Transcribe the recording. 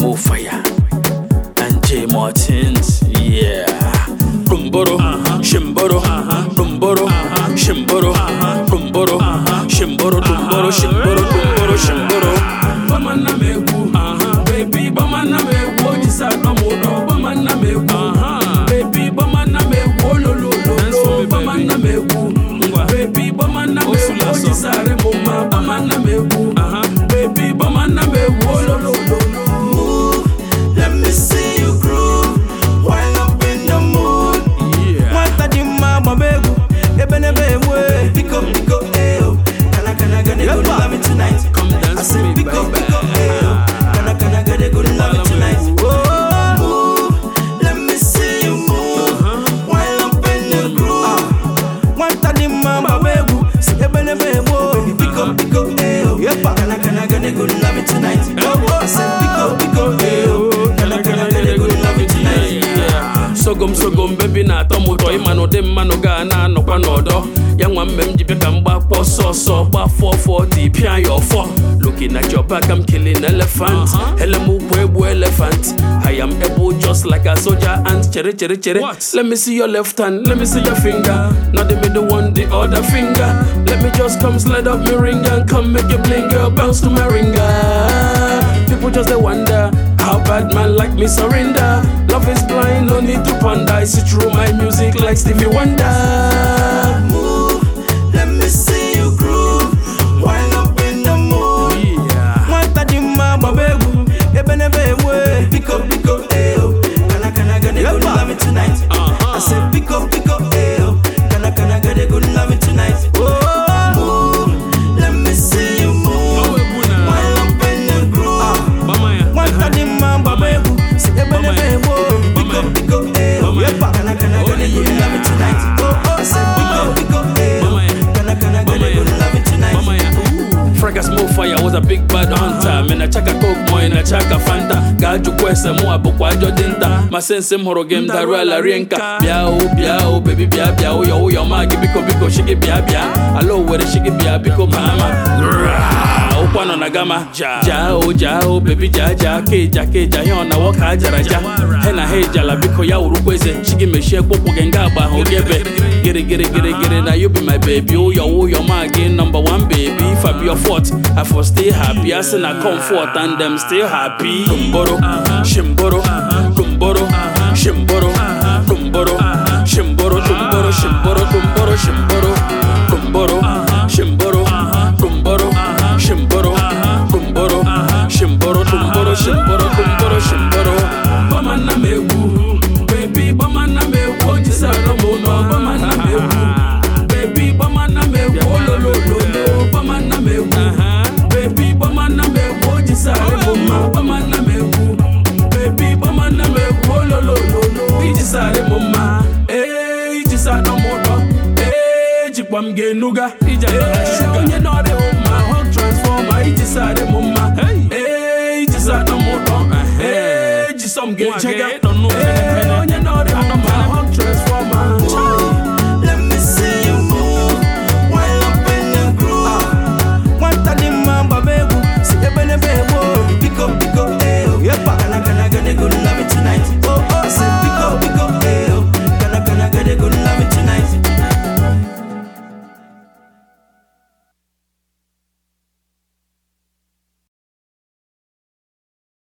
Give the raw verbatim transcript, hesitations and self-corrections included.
More Fire and J Martins, yeah. Rumboro, Shimboro, Rumboro, Shimboro, Rumboro, Shimboro, Rumboro, Shimboro, Rumboro, Shimboro. Bamana mewu, baby, bamana mewu, jisa kamodo, bamana mewu, baby, bamana mewu, lo lo lo, bamana mewu, baby, bamana mewu, jisa remoma, bamana mewu, baby, bamana mewu, lo lo lo. Move, let me see you groove, while up in the mood. Yeah. Wanta di mama mewu, ebene bewe, pick up, pick up, eyo, kana kana gonna go love me tonight. Come dance I said, pick up, pick up, eyo, kana kana gonna go love me tonight. Move, let me see you move, while up in the groove. Wanta di mama mewu, ebene bewe, pick up, pick up, eyo, kana kana gonna go love me tonight. I said, pick up, pick up, eyo, kana kana gonna go love me tonight. Sogom sogom baby na tomo toy mano dem mano ga na no kwa nodo ya nwa mmem jibe ka mgba kpo so so gba four forty pia your four. Looking at your back I'm killing elephant. Helemu kwebu elephant. I am able just like a soldier ant. Chere chere chere. Let me see your left hand, let me see your finger. Not the middle one, the other finger. Let me just come slide up my ring and come make you bling, girl, bounce to my ringer. People just they wonder how bad man like me surrender. Love is blind, no need to ponder. I see through my music like Stevie Wonder. Move, let me see you groove, while up in the mood. Yeah. Wanta di mama bewu, ebene bewe, pick up, pick up, eyo, kana kana gonna go love me tonight. I said pick up, pick up, eyo, kana kana gonna go love me tonight. Move, let me see you move, while up in the groove. Wanta di mama bewu, ebene bewe, pick up, pick up, eyo, kana kana gonna go love me tonight. I said pick up, pick up, eyo, kana kana gonna go love me tonight. Fragas More Fire was a big bad hunter. Men a chaka coke mo in a chaka fanta. Gaju kwese mo abukwa jodinta. Ma sense mhoro game da ruela rienka. Biao biao baby bia biao yo yo ma biko biko shiki bia bia. Alo where shiki bia biko mama. Okwano na gama. Jao jao baby ja ja ke ja ke ja yo na waka jara ja. Hena he jala biko ya urukweze. Shiki me share popo genga ba hogebe. Get it get it get it get it now you be my baby. Oh yo oh yo ma again number one baby. If I be your fault, I for stay happy. I say I comfort and them still happy. Rumboro, shimboro, rumboro, shimboro, rumboro, shimboro, rumboro, shimboro, rumboro, shimboro, rumboro, shimboro, rumboro, shimboro, rumboro, shimboro, rumboro, shimboro, rumboro, shimboro. Bamana mewu, baby, bamana mewu, jisa ramono, bamana mewu, baby, bamana mewu, lo lo lo lo, bamana mewu. Baby, bamana mewu, jisa remoma, bamana mewu. Baby, bamana mewu, lo lo lo lo, jisa remoma. Eh, jisa no mono. Eh, jikwam genuga, ija sugar, you know the